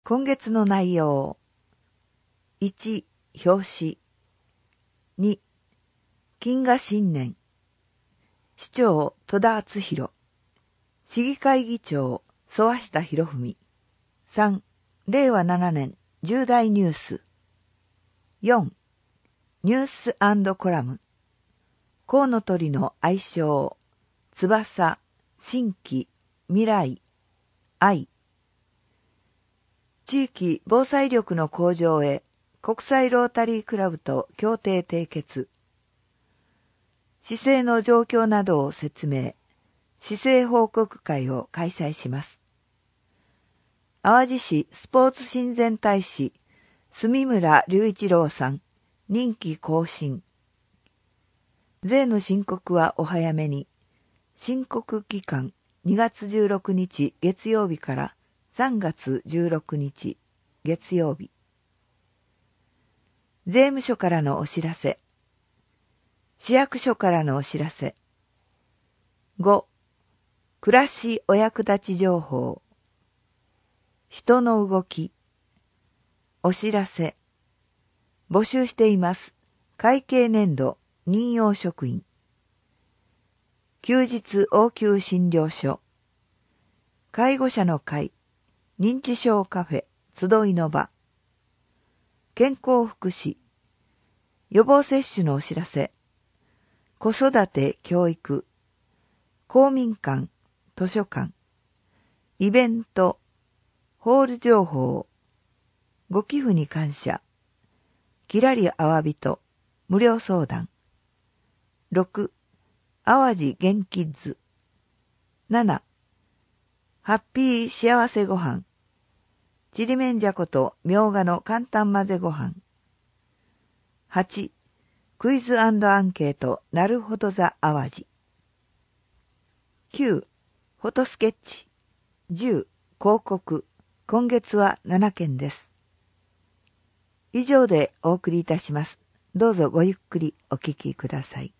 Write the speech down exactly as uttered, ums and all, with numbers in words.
今月の内容。いち、表紙。に、金河新年。市長戸田敦弘。市議会議長曽和下博文。さん、れいわななねん重大ニュース。よん、ニュース&コラム。コウノトリの愛称、翼、新規、未来、愛。地域防災力の向上へ国際ロータリークラブと協定締結。市政の状況などを説明、市政報告会を開催します。淡路市スポーツ親善大使、住村隆一郎さん、任期更新。税の申告はお早めに。申告期間にがつじゅうろくにち月曜日からさんがつじゅうろくにち月曜日。税務署からのお知らせ。市役所からのお知らせ。ご、暮らしお役立ち情報。人の動き。お知らせ。募集しています。会計年度任用職員。休日応急診療所。介護者の会。認知症カフェ集いの場。健康福祉。予防接種のお知らせ。子育て教育。公民館、図書館。イベント。ホール情報。ご寄付に感謝。きらりあわびと無料相談。ろく、淡路元キッズ。なな、ハッピー幸せごはん。ちりめんじゃことみょうがの簡単混ぜごはん。はち、クイズ&アンケートなるほどザ淡路。きゅう、フォトスケッチ。じゅう、広告。今月はななけんです。以上でお送りいたします。どうぞごゆっくりお聞きください。